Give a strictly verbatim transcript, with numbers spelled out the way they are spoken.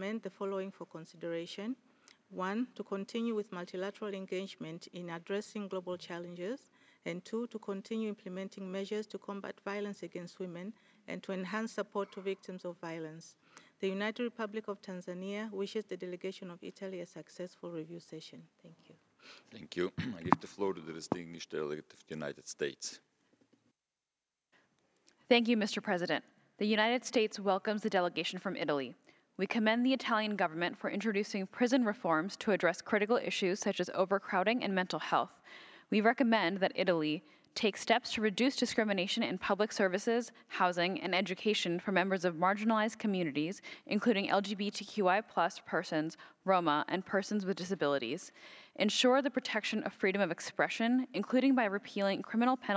recommend the following for consideration. One, to continue with multilateral engagement in addressing global challenges, and two, to continue implementing measures to combat violence against women and to enhance support to victims of violence. The United Republic of Tanzania wishes the delegation of Italy a successful review session. Thank you. Thank you. I give the floor to the distinguished delegate of the United States. Thank you, Mister President. The United States welcomes the delegation from Italy. We commend the Italian government for introducing prison reforms to address critical issues such as overcrowding and mental health. We recommend that Italy take steps to reduce discrimination in public services, housing, and education for members of marginalized communities, including L G B T Q I plus persons, Roma, and persons with disabilities. Ensure the protection of freedom of expression, including by repealing criminal penalties